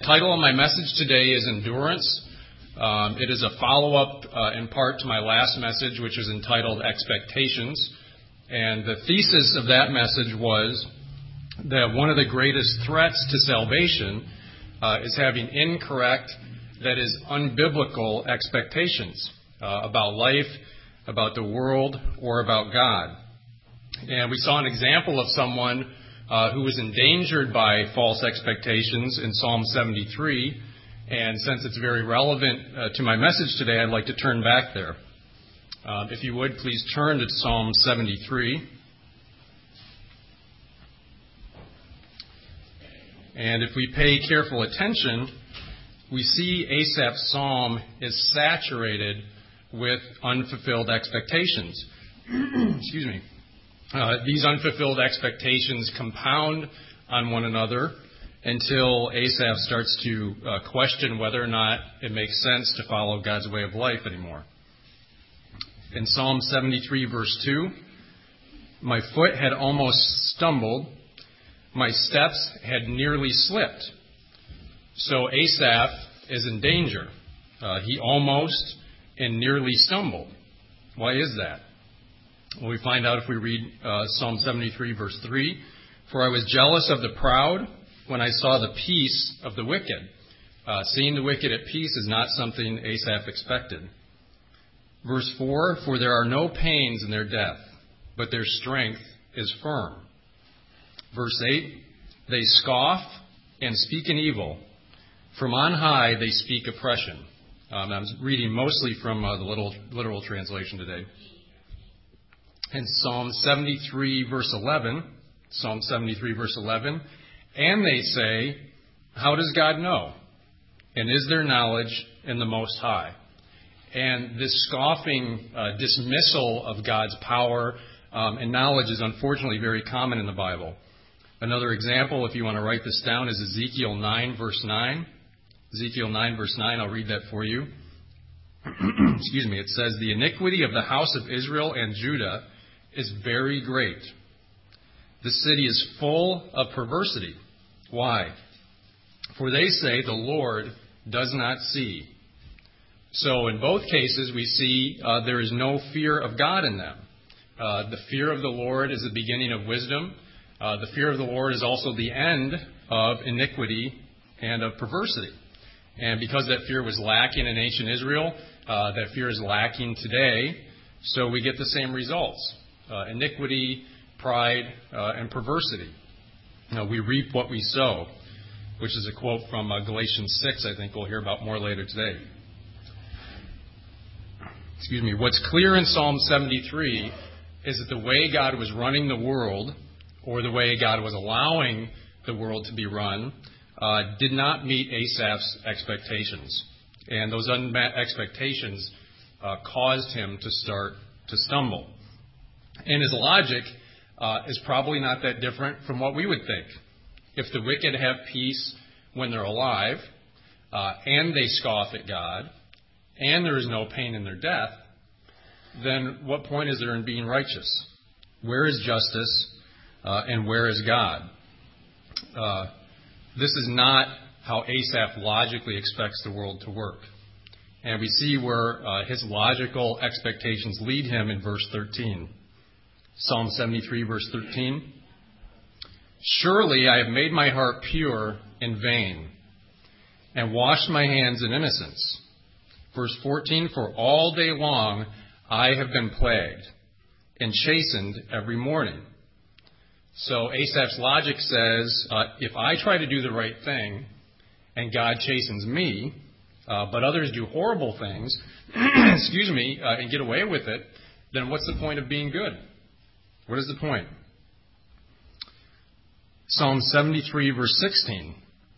Title of my message today is Endurance. It is a follow-up in part to my last message, which is entitled Expectations. And the thesis of that message was that one of the greatest threats to salvation is having incorrect, that is, unbiblical expectations about life, about the world, or about God. And we saw an example of someone who was endangered by false expectations in Psalm 73. And since it's very relevant to my message today, I'd like to turn back there. If you would, please turn to Psalm 73. And if we pay careful attention, we see Asaph's psalm is saturated with unfulfilled expectations. Excuse me. These unfulfilled expectations compound on one another until Asaph starts to question whether or not it makes sense to follow God's way of life anymore. In Psalm 73, verse 2, my foot had almost stumbled, my steps had nearly slipped. So Asaph is in danger. He almost and nearly stumbled. Why is that? Well, we find out if we read Psalm 73, verse 3. For I was jealous of the proud when I saw the peace of the wicked. Seeing the wicked at peace is not something Asaph expected. Verse 4, for there are no pains in their death, but their strength is firm. Verse 8, they scoff and speak an evil. From on high they speak oppression. I'm reading mostly from the literal translation today. In Psalm 73, verse 11, and they say, how does God know? And is there knowledge in the Most High? And this scoffing dismissal of God's power and knowledge is unfortunately very common in the Bible. Another example, if you want to write this down, is Ezekiel 9, verse 9. Ezekiel 9, verse 9, I'll read that for you. Excuse me, it says, the iniquity of the house of Israel and Judah is very great. The city is full of perversity. Why? For they say the Lord does not see. So in both cases we see there is no fear of God in them. The fear of the Lord is the beginning of wisdom. The fear of the Lord is also the end of iniquity and of perversity. And because that fear was lacking in ancient Israel, that fear is lacking today, so we get the same results. Iniquity, pride, and perversity. We reap what we sow, which is a quote from Galatians 6, I think we'll hear about more later today. Excuse me. What's clear in Psalm 73 is that the way God was running the world, or the way God was allowing the world to be run, did not meet Asaph's expectations. And those unmet expectations caused him to start to stumble. And his logic is probably not that different from what we would think. If the wicked have peace when they're alive, and they scoff at God, and there is no pain in their death, then what point is there in being righteous? Where is justice, and where is God? This is not how Asaph logically expects the world to work. And we see where his logical expectations lead him in verse 13. Psalm 73, verse 13. Surely I have made my heart pure in vain, and washed my hands in innocence. Verse 14, for all day long I have been plagued, and chastened every morning. So Asaph's logic says, if I try to do the right thing, and God chastens me, but others do horrible things, and get away with it, then what's the point of being good? What is the point? Psalm 73, verse 16.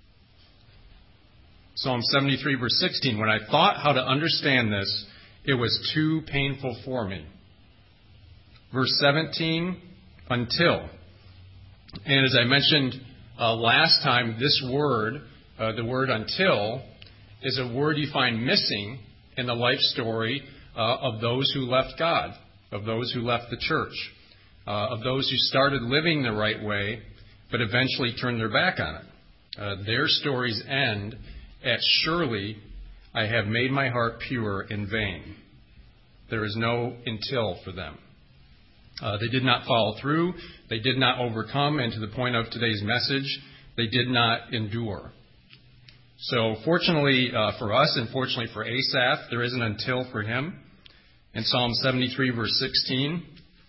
Psalm 73, verse 16. When I thought how to understand this, it was too painful for me. Verse 17, until. And as I mentioned last time, this word, the word until, is a word you find missing in the life story of those who left God, of those who left the church, of those who started living the right way, but eventually turned their back on it. Their stories end at surely I have made my heart pure in vain. There is no until for them. They did not follow through. They did not overcome. And to the point of today's message, they did not endure. So fortunately for us and fortunately for Asaph, there is an until for him. In Psalm 73, verse 16,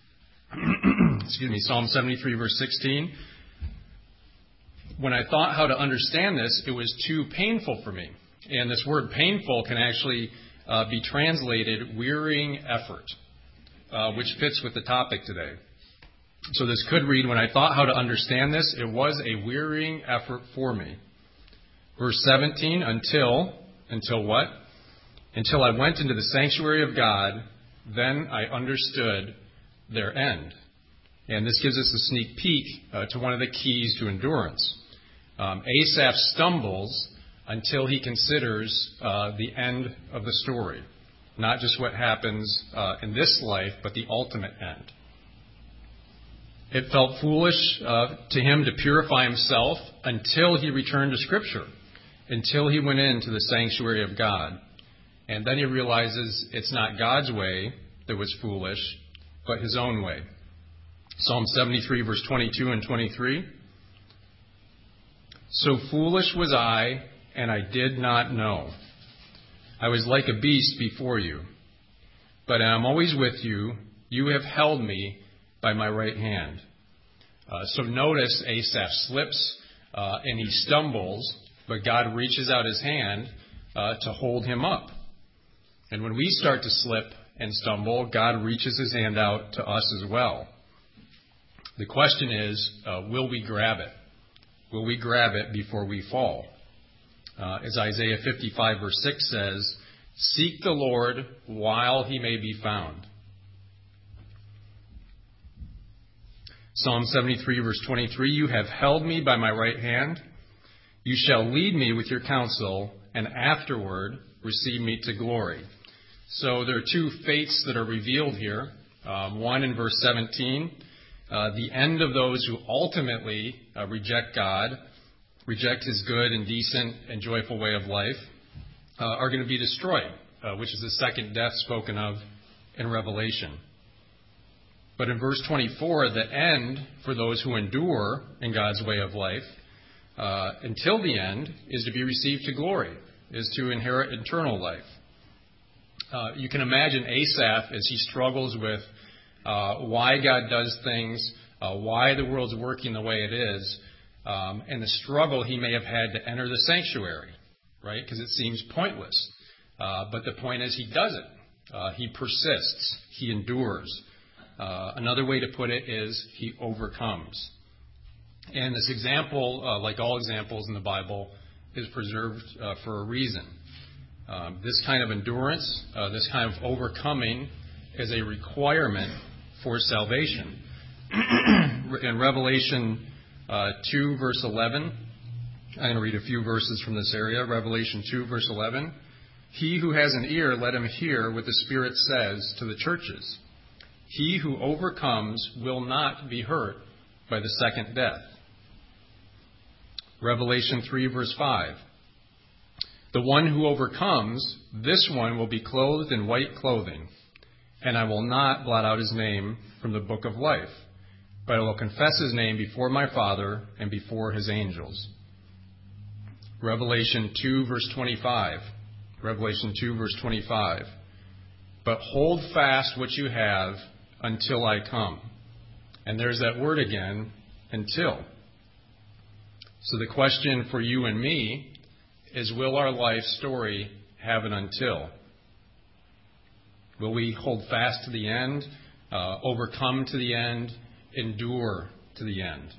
Psalm 73, verse 16, when I thought how to understand this, it was too painful for me. And this word painful can actually be translated wearying effort, which fits with the topic today. So this could read, when I thought how to understand this, it was a wearying effort for me. Verse 17, until what? Until I went into the sanctuary of God, then I understood their end. And this gives us a sneak peek to one of the keys to endurance. Asaph stumbles until he considers the end of the story. Not just what happens in this life, but the ultimate end. It felt foolish to him to purify himself until he returned to Scripture, until he went into the sanctuary of God. And then he realizes it's not God's way that was foolish, but his own way. Psalm 73, verse 22 and 23. So foolish was I, and I did not know. I was like a beast before you. But I am always with you. You have held me by my right hand. So notice Asaph slips and he stumbles, but God reaches out his hand to hold him up. And when we start to slip and stumble, God reaches his hand out to us as well. The question is, will we grab it? Will we grab it before we fall? As Isaiah 55, verse 6 says, seek the Lord while he may be found. Psalm 73, verse 23, you have held me by my right hand. You shall lead me with your counsel, and afterward receive me to glory. So there are two fates that are revealed here. One in verse 17, the end of those who ultimately reject God, reject his good and decent and joyful way of life, are going to be destroyed, which is the second death spoken of in Revelation. But in verse 24, the end for those who endure in God's way of life until the end is to be received to glory, is to inherit eternal life. You can imagine Asaph as he struggles with why God does things, why the world's working the way it is, and the struggle he may have had to enter the sanctuary, right? Because it seems pointless. But the point is he does it. He persists. He endures. Another way to put it is he overcomes. And this example, like all examples in the Bible, is preserved for a reason. This kind of endurance, this kind of overcoming is a requirement for salvation. In Revelation 2, verse 11, I'm going to read a few verses from this area. Revelation 2, verse 11. He who has an ear, let him hear what the Spirit says to the churches. He who overcomes will not be hurt by the second death. Revelation 3, verse 5. The one who overcomes, this one will be clothed in white clothing, and I will not blot out his name from the book of life, but I will confess his name before my Father and before his angels. Revelation 2, verse 25. Revelation 2, verse 25. But hold fast what you have until I come. And there's that word again, until. So the question for you and me is, will our life story have an until? Will we hold fast to the end, overcome to the end, endure to the end?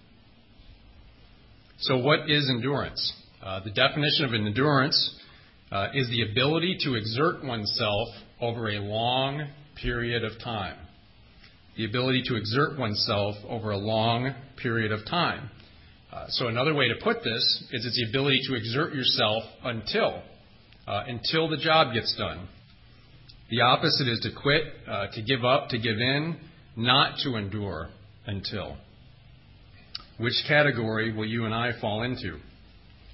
So what is endurance? The definition of endurance is the ability to exert oneself over a long period of time. The ability to exert oneself over a long period of time. So another way to put this is it's the ability to exert yourself until the job gets done. The opposite is to quit, to give up, to give in, not to endure until. Which category will you and I fall into?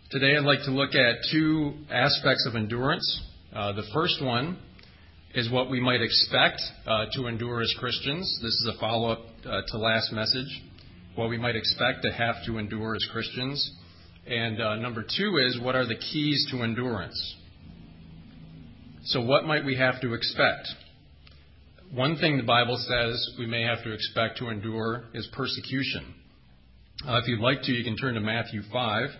Today I'd like to look at two aspects of endurance. The first one is what we might expect to endure as Christians. This is a follow-up to last message. What we might expect to have to endure as Christians. And number two is, what are the keys to endurance? So what might we have to expect? One thing the Bible says we may have to expect to endure is persecution. If you'd like to, you can turn to Matthew 5.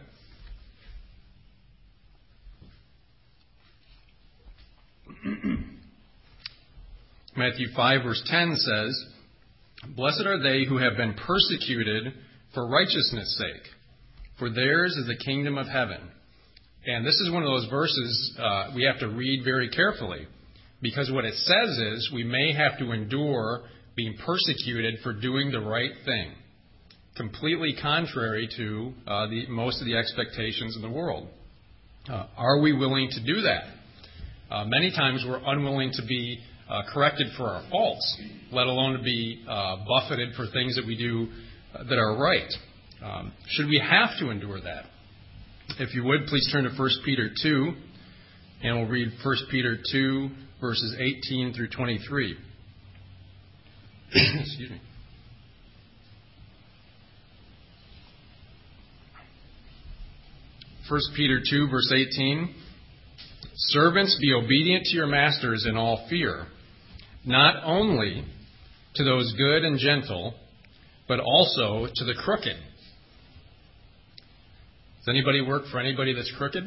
Matthew 5 verse 10 says, "Blessed are they who have been persecuted for righteousness' sake, for theirs is the kingdom of heaven." And this is one of those verses we have to read very carefully, because what it says is we may have to endure being persecuted for doing the right thing, completely contrary to most of the expectations in the world. Are we willing to do that? Many times we're unwilling to be corrected for our faults, let alone to be buffeted for things that we do that are right. Should we have to endure that? If you would, please turn to 1 Peter 2, and we'll read 1 Peter 2, verses 18 through 23. Excuse me. First Peter 2, verse 18. "Servants, be obedient to your masters in all fear, not only to those good and gentle, but also to the crooked." Does anybody work for anybody that's crooked?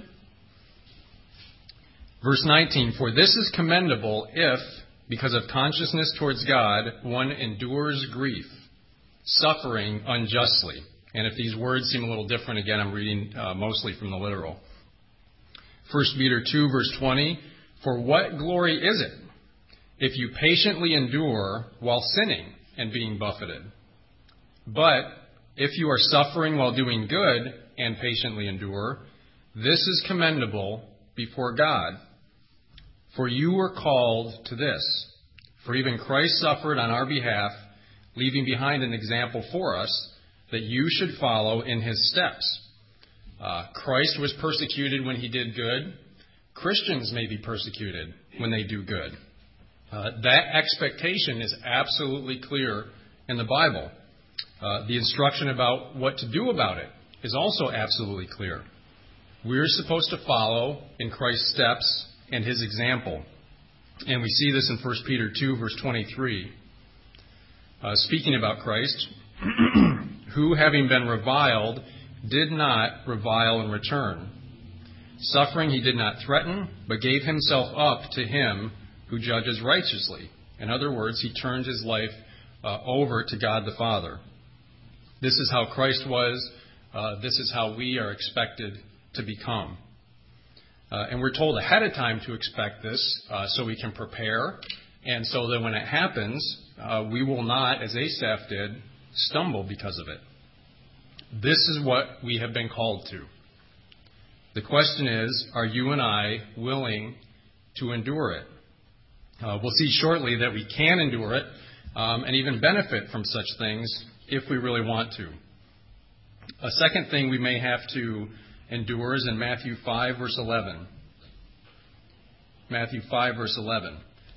Verse 19, "For this is commendable if, because of consciousness towards God, one endures grief, suffering unjustly." And if these words seem a little different, again, I'm reading mostly from the literal. 1 Peter 2, verse 20, "For what glory is it if you patiently endure while sinning and being buffeted? But if you are suffering while doing good and patiently endure, this is commendable before God. For you were called to this. For even Christ suffered on our behalf, leaving behind an example for us, that you should follow in his steps." Christ was persecuted when he did good. Christians may be persecuted when they do good. That expectation is absolutely clear in the Bible. The instruction about what to do about it is also absolutely clear. We're supposed to follow in Christ's steps and his example. And we see this in 1 Peter 2, verse 23. Speaking about Christ, "Who, having been reviled, did not revile in return. Suffering he did not threaten, but gave himself up to him who judges righteously." In other words, he turned his life over to God the Father. This is how Christ was. This is how we are expected to become. And we're told ahead of time to expect this so we can prepare, and so that when it happens, we will not, as Asaph did, stumble because of it. This is what we have been called to. The question is, are you and I willing to endure it? We'll see shortly that we can endure it and even benefit from such things if we really want to. A second thing we may have to endure is in Matthew 5, verse 11. Matthew 5, verse 11.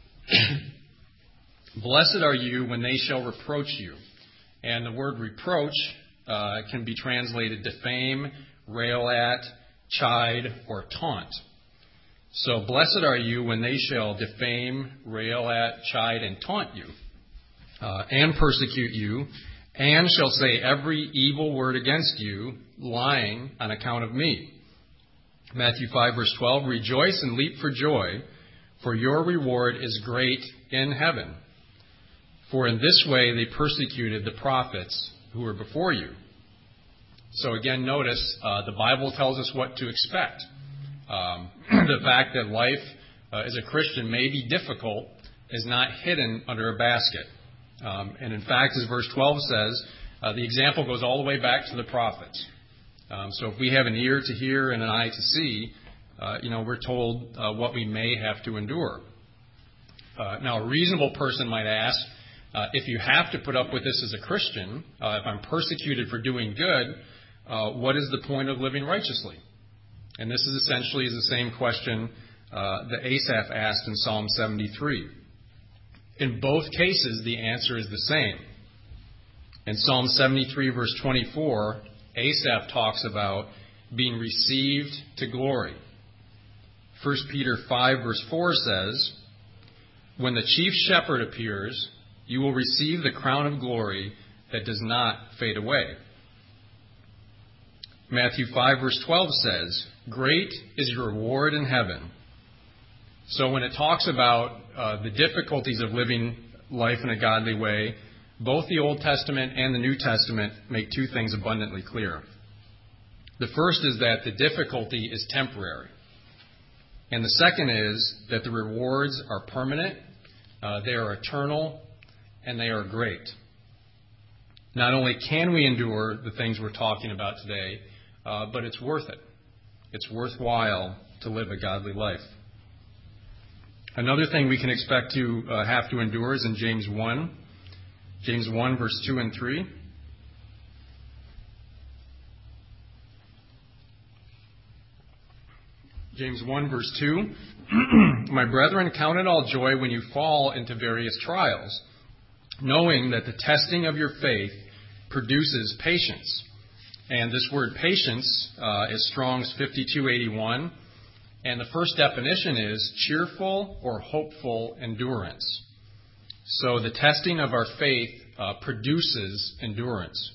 "Blessed are you when they shall reproach you." And the word reproach can be translated defame, rail at, chide, or taunt. So blessed are you when they shall defame, rail at, chide, and taunt you, and persecute you, and shall say every evil word against you, lying on account of me. Matthew 5, verse 12, "Rejoice and leap for joy, for your reward is great in heaven. For in this way they persecuted the prophets who were before you." So again, notice the Bible tells us what to expect. The fact that life as a Christian may be difficult is not hidden under a basket. And in fact, as verse 12 says, the example goes all the way back to the prophets. So if we have an ear to hear and an eye to see, we're told what we may have to endure. Now, a reasonable person might ask, if you have to put up with this as a Christian, if I'm persecuted for doing good, what is the point of living righteously? And this is essentially the same question that Asaph asked in Psalm 73. In both cases, the answer is the same. In Psalm 73, verse 24, Asaph talks about being received to glory. 1 Peter 5, verse 4 says, "When the chief shepherd appears, you will receive the crown of glory that does not fade away." Matthew 5, verse 12 says, "Great is your reward in heaven." So when it talks about the difficulties of living life in a godly way, both the Old Testament and the New Testament make two things abundantly clear. The first is that the difficulty is temporary. And the second is that the rewards are permanent, they are eternal, and they are great. Not only can we endure the things we're talking about today, but it's worth it. It's worthwhile to live a godly life. Another thing we can expect to have to endure is in James 1. James 1, verse 2 and 3. James 1, verse 2. "My brethren, count it all joy when you fall into various trials, knowing that the testing of your faith produces patience." And this word patience is Strong's 5281. And the first definition is cheerful or hopeful endurance. So the testing of our faith produces endurance.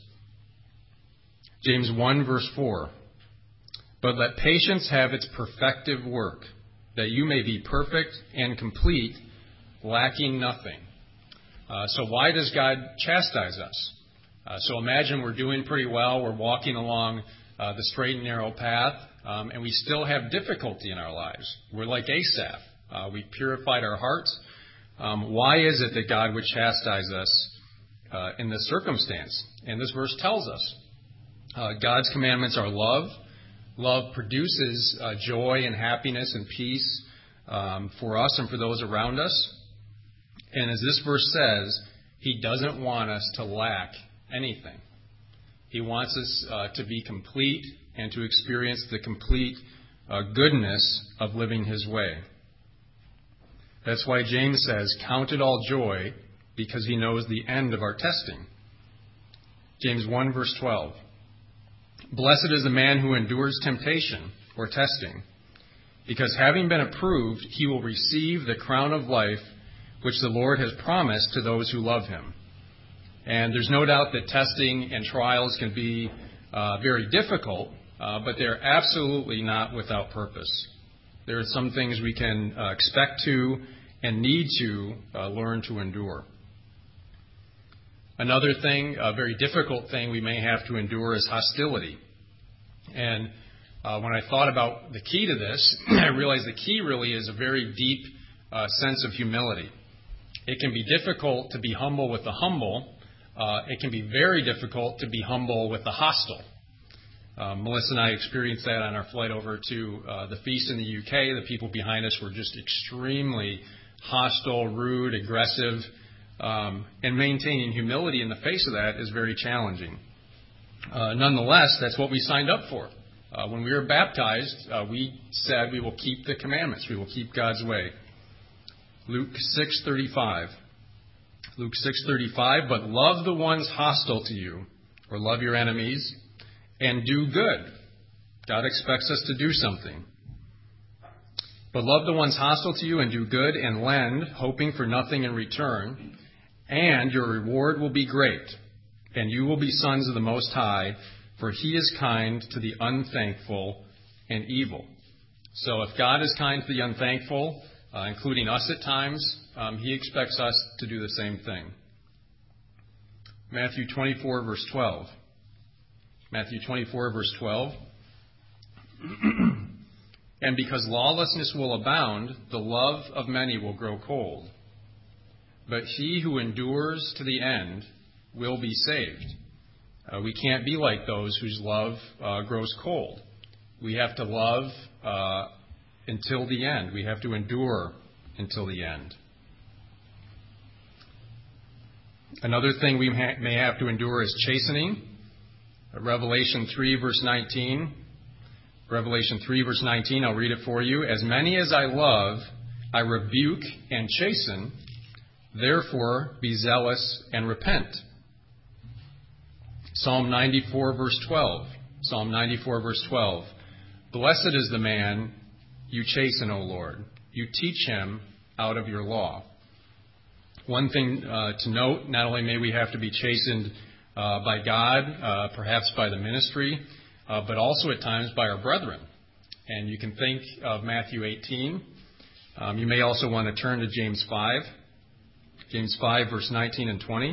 James 1, verse 4. "But let patience have its perfective work, that you may be perfect and complete, lacking nothing." So why does God chastise us? So imagine we're doing pretty well. We're walking along the straight and narrow path, and we still have difficulty in our lives. We're like Asaph. We purified our hearts. Why is it that God would chastise us in this circumstance? And this verse tells us. God's commandments are love. Love produces joy and happiness and peace for us and for those around us. And as this verse says, He doesn't want us to lack anything. He wants us to be complete and to experience the complete goodness of living His way. That's why James says, "Count it all joy," because he knows the end of our testing. James 1, verse 12. "Blessed is the man who endures temptation," or testing, "because having been approved, he will receive the crown of life which the Lord has promised to those who love Him." And there's no doubt that testing and trials can be very difficult, but they're absolutely not without purpose. There are some things we can expect to and need to learn to endure. Another thing, a very difficult thing we may have to endure is hostility. And when I thought about the key to this, I realized the key really is a very deep sense of humility. It can be difficult to be humble with the humble. It can be very difficult to be humble with the hostile. Melissa and I experienced that on our flight over to the feast in the UK. The people behind us were just extremely hostile, rude, aggressive, and maintaining humility in the face of that is very challenging. Nonetheless, that's what we signed up for. When we were baptized, we said we will keep the commandments. We will keep God's way. Luke 6:35. Luke 6:35, "But love the ones hostile to you," or love your enemies, "and do good." God expects us to do something. "But love the ones hostile to you and do good and lend, hoping for nothing in return, and your reward will be great, and you will be sons of the Most High, for He is kind to the unthankful and evil." So if God is kind to the unthankful, including us at times, He expects us to do the same thing. Matthew 24, verse 12. Matthew 24, verse 12. "And because lawlessness will abound, the love of many will grow cold. But he who endures to the end will be saved." We can't be like those whose love grows cold. We have to love until the end. We have to endure until the end. Another thing we may have to endure is chastening. Revelation 3, verse 19. Revelation 3, verse 19, I'll read it for you. As many as I love, I rebuke and chasten. Therefore, be zealous and repent. Psalm 94, verse 12. Psalm 94, verse 12. Blessed is the man you chasten, O Lord. You teach him out of your law. One thing to note, not only may we have to be chastened by God, perhaps by the ministry, but also at times by our brethren. And you can think of Matthew 18. You may also want to turn to James 5. James 5, verse 19 and 20.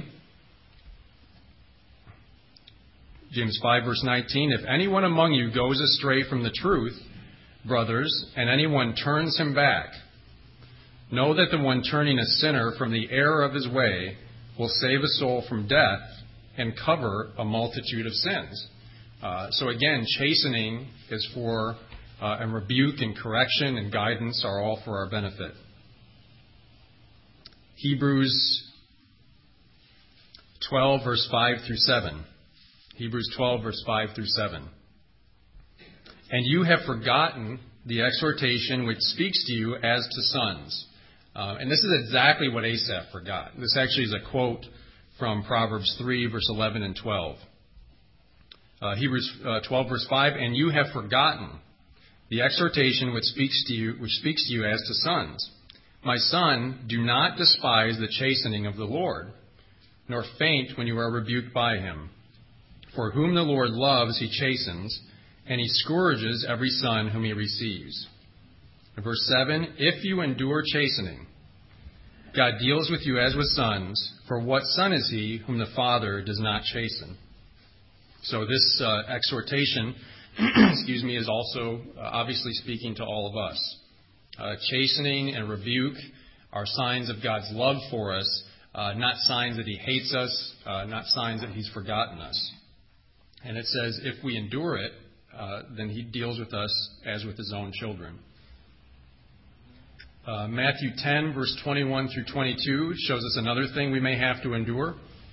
James 5, verse 19. If anyone among you goes astray from the truth, brothers, and anyone turns him back, know that the one turning a sinner from the error of his way will save a soul from death and cover a multitude of sins. So again, chastening is for, and rebuke and correction and guidance are all for our benefit. Hebrews 12, verse 5 through 7. Hebrews 12, verse 5 through 7. And you have forgotten the exhortation which speaks to you as to sons. And this is exactly what Asaph forgot. This actually is a quote from Proverbs 3, verse 11 and 12. Hebrews 12, verse 5, and you have forgotten the exhortation which speaks to you as to sons. My son, do not despise the chastening of the Lord, nor faint when you are rebuked by him. For whom the Lord loves, he chastens, and he scourges every son whom he receives. Verse 7, if you endure chastening, God deals with you as with sons, for what son is he whom the Father does not chasten? So this exhortation, is also obviously speaking to all of us. Chastening and rebuke are signs of God's love for us, not signs that he hates us, not signs that he's forgotten us. And it says if we endure it, then he deals with us as with his own children. Matthew 10, verse 21 through 22 shows us another thing we may have to endure.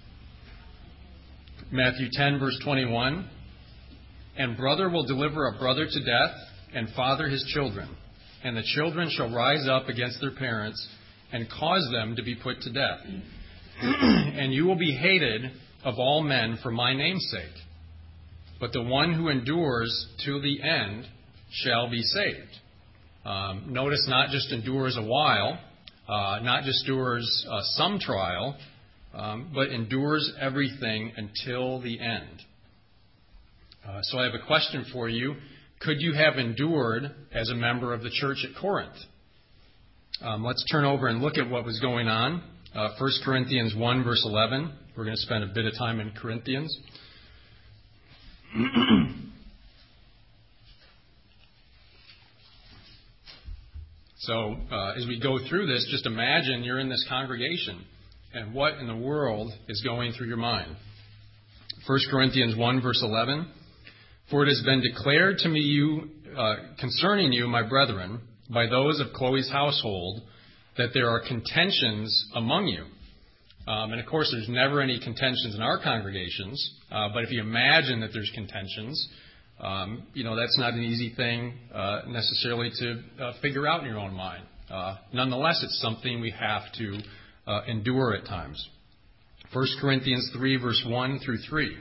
Matthew 10, verse 21, and brother will deliver a brother to death, and father his children, and the children shall rise up against their parents and cause them to be put to death. And you will be hated of all men for my name's sake. But the one who endures to the end shall be saved. Notice not just endures a while, not just endures some trial, but endures everything until the end. So I have a question for you. Could you have endured as a member of the church at Corinth? Let's turn over and look at what was going on. 1 Corinthians 1, verse 11. We're going to spend a bit of time in Corinthians. So as we go through this, just imagine you're in this congregation and what in the world is going through your mind. 1 Corinthians 1, verse 11. For it has been declared to me concerning you, my brethren, by those of Chloe's household, that there are contentions among you. And of course, there's never any contentions in our congregations. But if you imagine that there's contentions, that's not an easy thing necessarily to figure out in your own mind. Nonetheless, it's something we have to endure at times. 1 Corinthians 3, verse 1 through 3.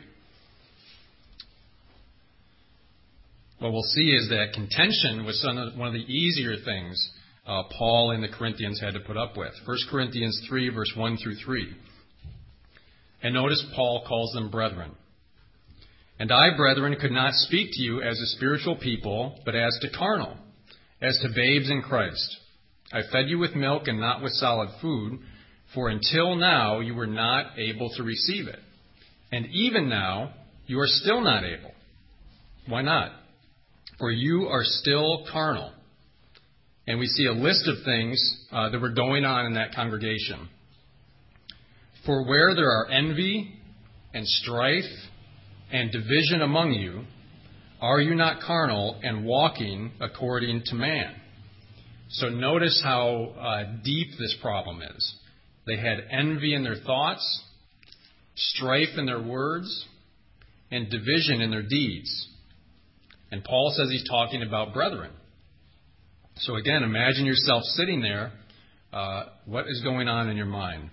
What we'll see is that contention was one of the easier things Paul and the Corinthians had to put up with. 1 Corinthians 3, verse 1 through 3. And notice Paul calls them brethren. And I, brethren, could not speak to you as a spiritual people, but as to carnal, as to babes in Christ. I fed you with milk and not with solid food, for until now you were not able to receive it. And even now you are still not able. Why not? For you are still carnal. And we see a list of things that were going on in that congregation. For where there are envy and strife and division among you, are you not carnal and walking according to man? So notice how deep this problem is. They had envy in their thoughts, strife in their words, and division in their deeds. And Paul says he's talking about brethren. So again, imagine yourself sitting there. What is going on in your mind?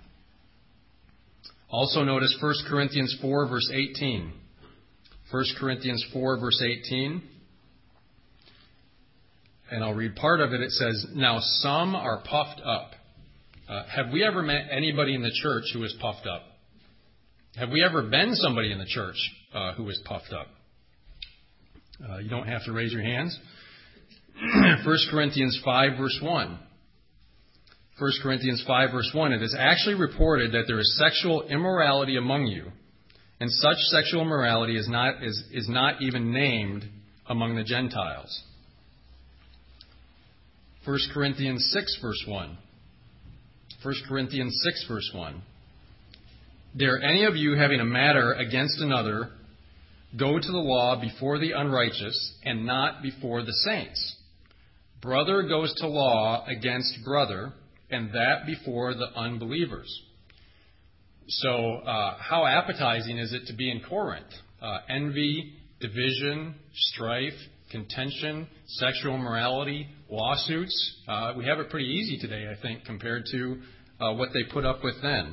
Also notice 1 Corinthians 4, verse 18. 1 Corinthians 4, verse 18. And I'll read part of it. It says, "Now some are puffed up." Have we ever met anybody in the church who is puffed up? Have we ever been somebody in the church who is puffed up? You don't have to raise your hands. 1 Corinthians 5, verse 1. 1 Corinthians 5, verse 1. It is actually reported that there is sexual immorality among you, and such sexual immorality is not even named among the Gentiles. 1 Corinthians 6, verse 1. 1 Corinthians 6, verse 1. "Dare any of you having a matter against another go to the law before the unrighteous and not before the saints? Brother goes to law against brother, and that before the unbelievers." So how appetizing is it to be in Corinth? Envy, division, strife, contention, sexual immorality, lawsuits. We have it pretty easy today, I think, compared to what they put up with then.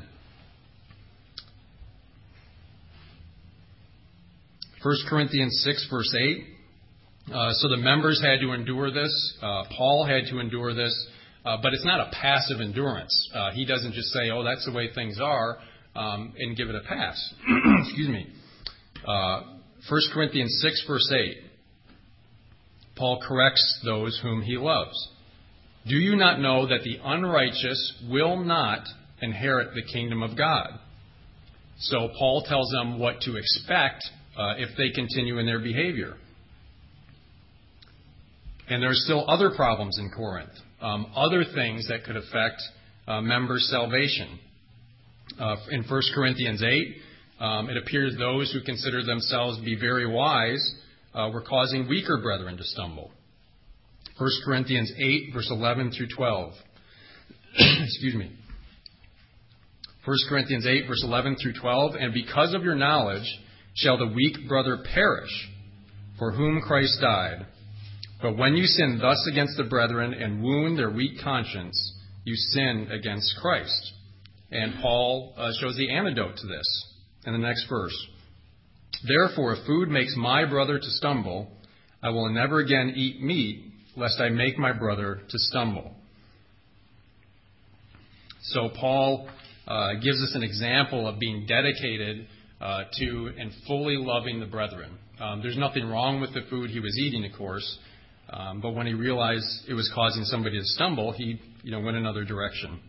1 Corinthians 6, verse 8. So the members had to endure this. Paul had to endure this. But it's not a passive endurance. He doesn't just say, "Oh, that's the way things are," and give it a pass. Excuse me. 1 Corinthians 6, verse 8. Paul corrects those whom he loves. "Do you not know that the unrighteous will not inherit the kingdom of God?" So Paul tells them what to expect if they continue in their behavior. And there are still other problems in Corinth, other things that could affect members' salvation. In 1 Corinthians 8, it appears those who consider themselves to be very wise were causing weaker brethren to stumble. 1 Corinthians 8, verse 11 through 12. Excuse me. 1 Corinthians 8, verse 11 through 12. "And because of your knowledge shall the weak brother perish, for whom Christ died. But when you sin thus against the brethren and wound their weak conscience, you sin against Christ." And Paul shows the antidote to this in the next verse. "Therefore, if food makes my brother to stumble, I will never again eat meat, lest I make my brother to stumble." So Paul gives us an example of being dedicated to and fully loving the brethren. There's nothing wrong with the food he was eating, of course, but when he realized it was causing somebody to stumble, he went another direction.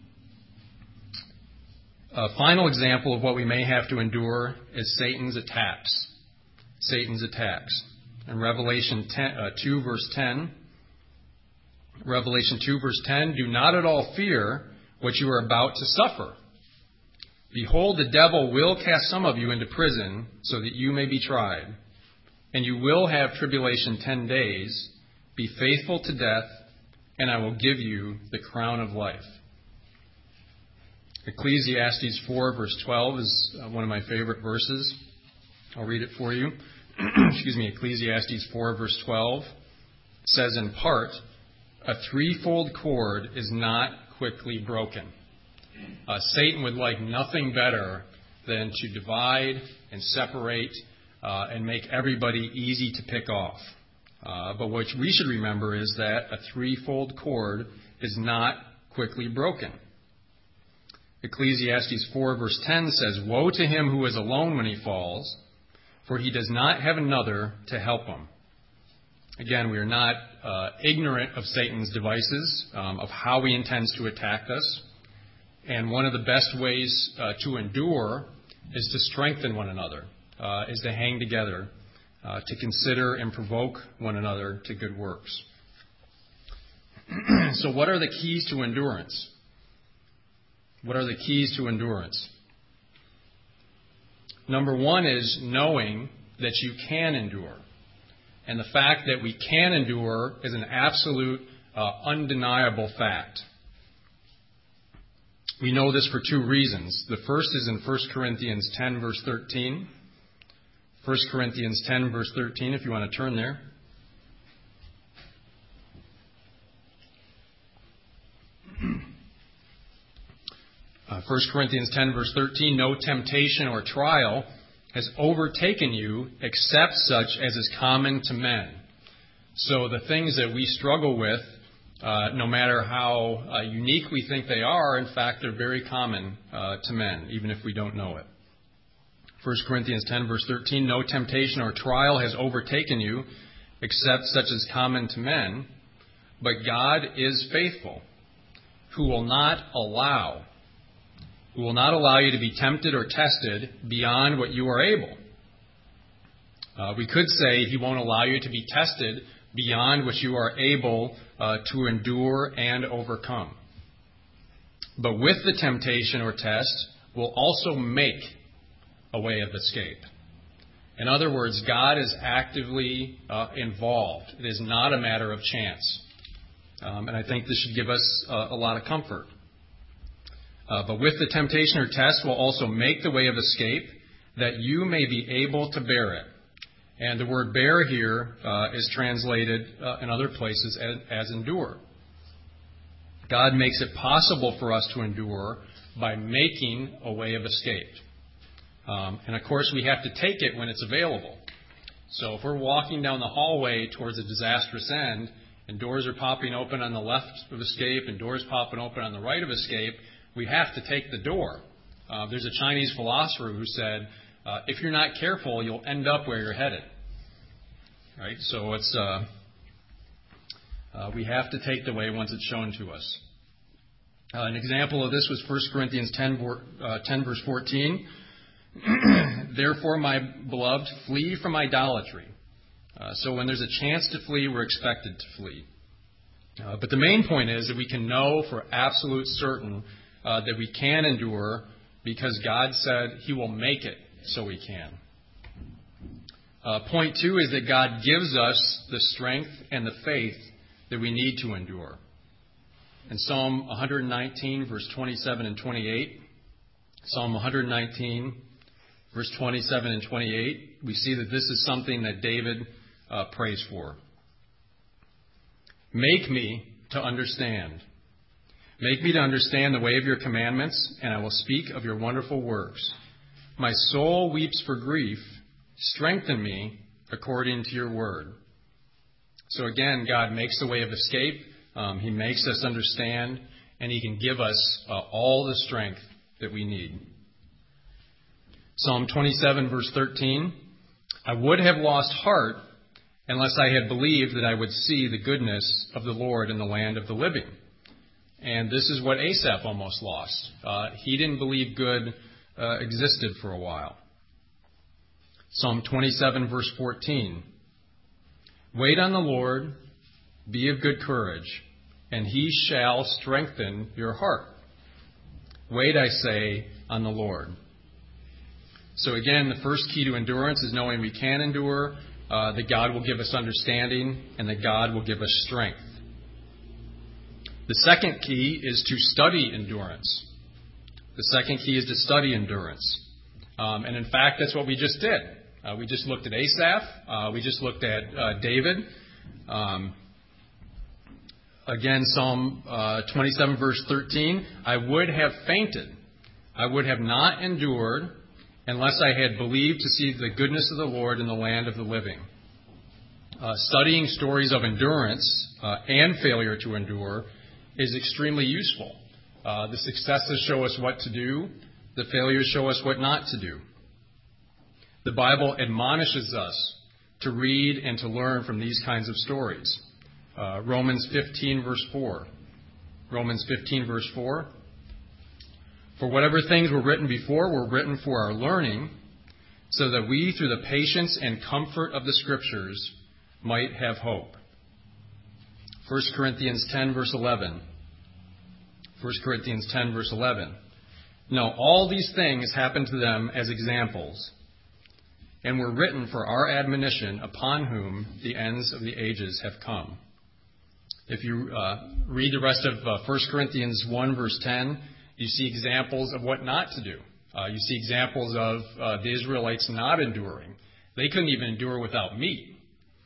A final example of what we may have to endure is Satan's attacks. Satan's attacks. In Revelation 2, verse 10, Revelation 2, verse 10, "Do not at all fear what you are about to suffer. Behold, the devil will cast some of you into prison so that you may be tried. And you will have tribulation 10 days. Be faithful to death, and I will give you the crown of life." Ecclesiastes 4, verse 12 is one of my favorite verses. I'll read it for you. Excuse me. Ecclesiastes 4, verse 12 says in part, "A threefold cord is not quickly broken." Satan would like nothing better than to divide and separate and make everybody easy to pick off. But what we should remember is that a threefold cord is not quickly broken. Ecclesiastes 4, verse 10 says, "Woe to him who is alone when he falls, for he does not have another to help him." Again, we are not ignorant of Satan's devices, of how he intends to attack us. And one of the best ways to endure is to strengthen one another, is to hang together, to consider and provoke one another to good works. So what are the keys to endurance? What are the keys to endurance? Number one is knowing that you can endure. And the fact that we can endure is an absolute, undeniable fact. We know this for two reasons. The first is in 1 Corinthians 10, verse 13. 1 Corinthians 10, verse 13, if you want to turn there. 1 Corinthians 10, verse 13, no temptation or trial has overtaken you except such as is common to men. So the things that we struggle with, no matter how unique we think they are, in fact, they're very common to men, even if we don't know it. 1 Corinthians 10, verse 13, no temptation or trial has overtaken you except such as common to men, but God is faithful, who will not allow you to be tempted or tested beyond what you are able. We could say He won't allow you to be tested beyond what you are able to endure and overcome. But with the temptation or test, will also make a way of escape. In other words, God is actively involved. It is not a matter of chance. And I think this should give us a lot of comfort. But with the temptation or test will also make the way of escape, that you may be able to bear it. And the word bear here is translated in other places as endure. God makes it possible for us to endure by making a way of escape. And of course, we have to take it when it's available. So if we're walking down the hallway towards a disastrous end, and doors are popping open on the left of escape, and doors popping open on the right of escape, we have to take the door. There's a Chinese philosopher who said, if you're not careful, you'll end up where you're headed. Right? So it's we have to take the way once it's shown to us. An example of this was 1 Corinthians 10 verse 14. Therefore, my beloved, flee from idolatry. So when there's a chance to flee, we're expected to flee. But the main point is that we can know for absolute certain that we can endure because God said He will make it so we can. Point 2 is that God gives us the strength and the faith that we need to endure. In Psalm 119, verse 27 and 28, Psalm 119, verse 27 and 28, we see that this is something that David prays for. Make me to understand. Make me to understand the way of your commandments, and I will speak of your wonderful works. My soul weeps for grief. Strengthen me according to your word. So again, God makes a way of escape. He makes us understand, and He can give us all the strength that we need. Psalm 27, verse 13. I would have lost heart unless I had believed that I would see the goodness of the Lord in the land of the living. And this is what Asaph almost lost. He didn't believe good existed for a while. Psalm 27, verse 14. Wait on the Lord, be of good courage, and He shall strengthen your heart. Wait, I say, on the Lord. So again, the first key to endurance is knowing we can endure, that God will give us understanding, and that God will give us strength. The second key is to study endurance. The second key is to study endurance. And in fact, that's what we just did. We just looked at Asaph. We just looked at David. Again, Psalm 27, verse 13. I would have fainted. I would have not endured unless I had believed to see the goodness of the Lord in the land of the living. Studying stories of endurance and failure to endure is extremely useful. The successes show us what to do. The failures show us what not to do. The Bible admonishes us to read and to learn from these kinds of stories. Romans 15, verse 4. Romans 15, verse 4. For whatever things were written before were written for our learning, so that we, through the patience and comfort of the Scriptures, might have hope. 1 Corinthians 10, verse 11. 1 Corinthians 10, verse 11. No, all these things happened to them as examples, and were written for our admonition, upon whom the ends of the ages have come. If you read the rest of 1 Corinthians 1, verse 10, you see examples of what not to do. You see examples of the Israelites not enduring. They couldn't even endure without meat.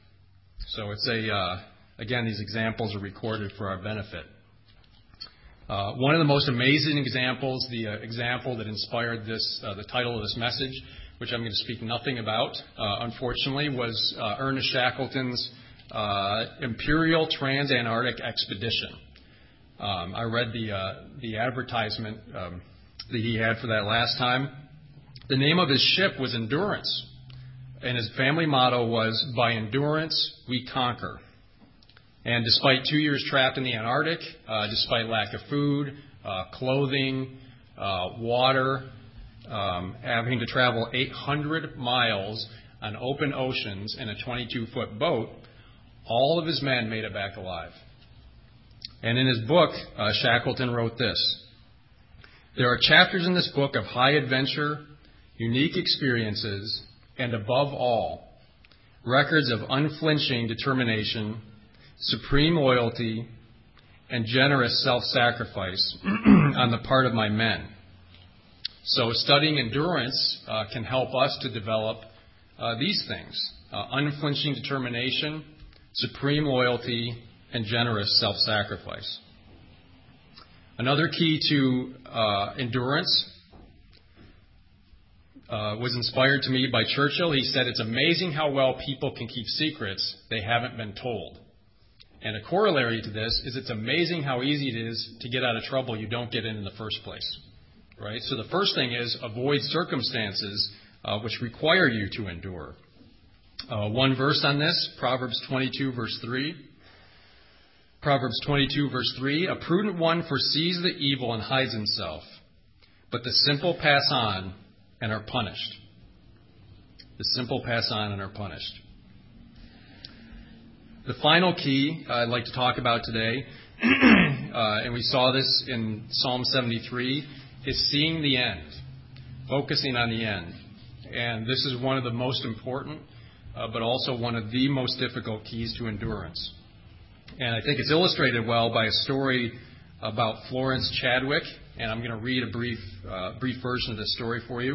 So it's again, these examples are recorded for our benefit. One of the most amazing examples, the example that inspired the title of this message, which I'm going to speak nothing about, unfortunately, was Ernest Shackleton's Imperial Trans-Antarctic Expedition. I read the advertisement that he had for that last time. The name of his ship was Endurance, and his family motto was, "By endurance we conquer." And despite 2 years trapped in the Antarctic, despite lack of food, clothing, water, having to travel 800 miles on open oceans in a 22-foot boat, all of his men made it back alive. And in his book, Shackleton wrote this: "There are chapters in this book of high adventure, unique experiences, and above all, records of unflinching determination, supreme loyalty, and generous self-sacrifice on the part of my men." So studying endurance can help us to develop these things: unflinching determination, supreme loyalty, and generous self-sacrifice. Another key to endurance was inspired to me by Churchill. He said, "It's amazing how well people can keep secrets they haven't been told." And a corollary to this is it's amazing how easy it is to get out of trouble you don't get in the first place. Right? So the first thing is avoid circumstances which require you to endure. One verse on this, Proverbs 22, verse 3. Proverbs 22, verse 3, "A prudent one foresees the evil and hides himself, but the simple pass on and are punished." The simple pass on and are punished. The final key I'd like to talk about today, and we saw this in Psalm 73, is seeing the end, focusing on the end. And this is one of the most important, but also one of the most difficult keys to endurance. And I think it's illustrated well by a story about Florence Chadwick, and I'm going to read a brief version of this story for you.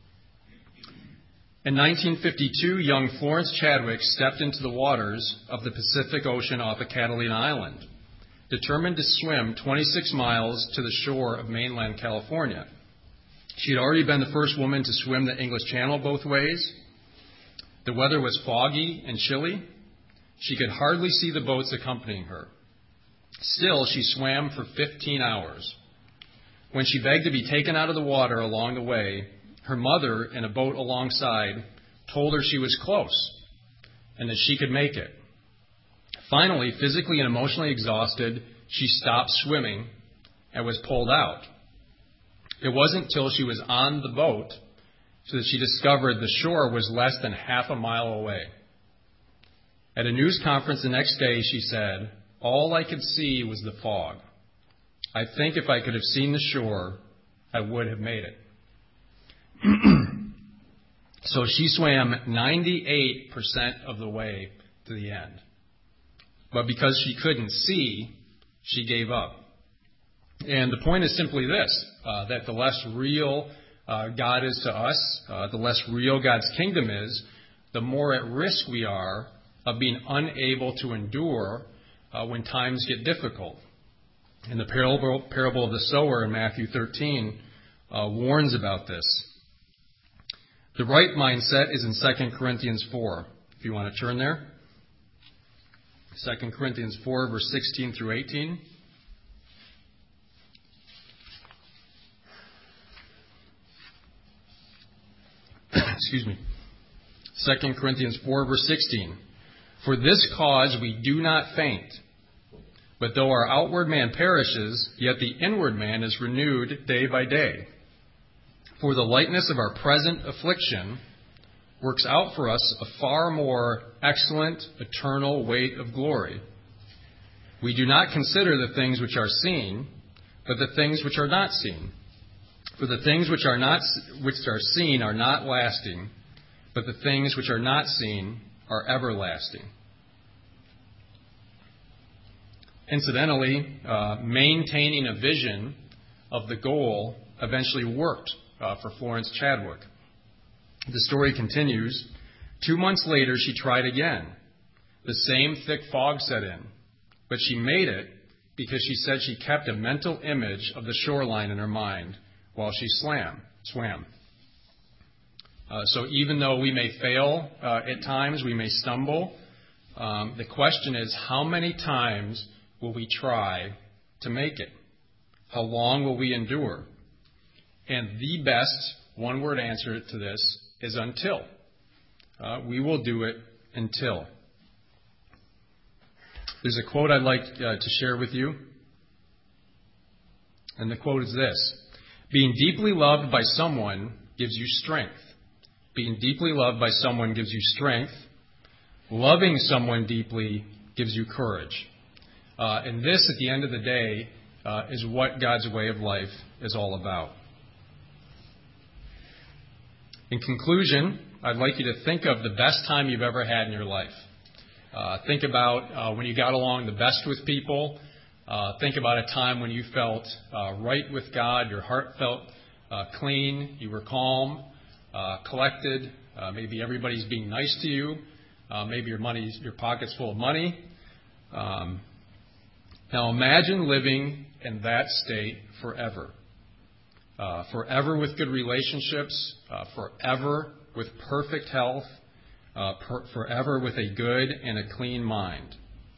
In 1952, young Florence Chadwick stepped into the waters of the Pacific Ocean off of Catalina Island, determined to swim 26 miles to the shore of mainland California. She had already been the first woman to swim the English Channel both ways. The weather was foggy and chilly. She could hardly see the boats accompanying her. Still, she swam for 15 hours. When she begged to be taken out of the water along the way, her mother, in a boat alongside, told her she was close and that she could make it. Finally, physically and emotionally exhausted, she stopped swimming and was pulled out. It wasn't until she was on the boat so that she discovered the shore was less than half a mile away. At a news conference the next day, she said, "All I could see was the fog. I think if I could have seen the shore, I would have made it." So she swam 98% of the way to the end. But because she couldn't see, she gave up. And the point is simply this, that the less real God is to us, the less real God's kingdom is, the more at risk we are of being unable to endure when times get difficult. And the parable of the sower in Matthew 13 warns about this. The right mindset is in 2 Corinthians 4, if you want to turn there. 2 Corinthians 4, verse 16 through 18. Excuse me. 2 Corinthians 4, verse 16. "For this cause we do not faint. But though our outward man perishes, yet the inward man is renewed day by day. For the lightness of our present affliction works out for us a far more excellent, eternal weight of glory. We do not consider the things which are seen, but the things which are not seen. For the things which are seen are not lasting, but the things which are not seen are everlasting." Incidentally, maintaining a vision of the goal eventually worked for Florence Chadwick. The story continues. 2 months later, she tried again. The same thick fog set in, but she made it because she said she kept a mental image of the shoreline in her mind while she swam. So even though we may fail at times, we may stumble, the question is, how many times will we try to make it? How long will we endure? And the best one-word answer to this is until. We will do it until. There's a quote I'd like to share with you. And the quote is this: being deeply loved by someone gives you strength. Being deeply loved by someone gives you strength. Loving someone deeply gives you courage. And this, at the end of the day, is what God's way of life is all about. In conclusion, I'd like you to think of the best time you've ever had in your life. Think about when you got along the best with people. Think about a time when you felt right with God, your heart felt clean, you were calm, collected. Maybe everybody's being nice to you. Maybe your pocket's full of money. Now imagine living in that state forever. Forever with good relationships, forever with perfect health, forever with a good and a clean mind.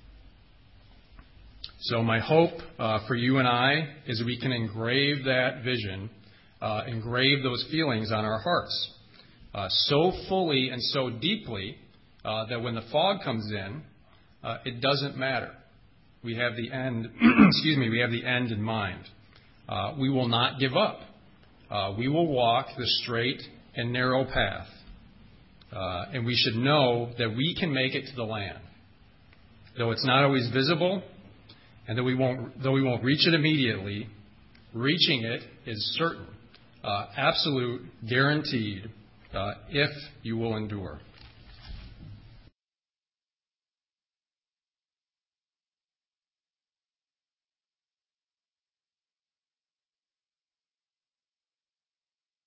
So my hope for you and I is we can engrave that vision, engrave those feelings on our hearts so fully and so deeply that when the fog comes in, it doesn't matter. We have the end. We have the end in mind. We will not give up. We will walk the straight and narrow path. And we should know that we can make it to the land. Though it's not always visible, and though we won't reach it immediately, reaching it is certain, absolute, guaranteed, if you will endure.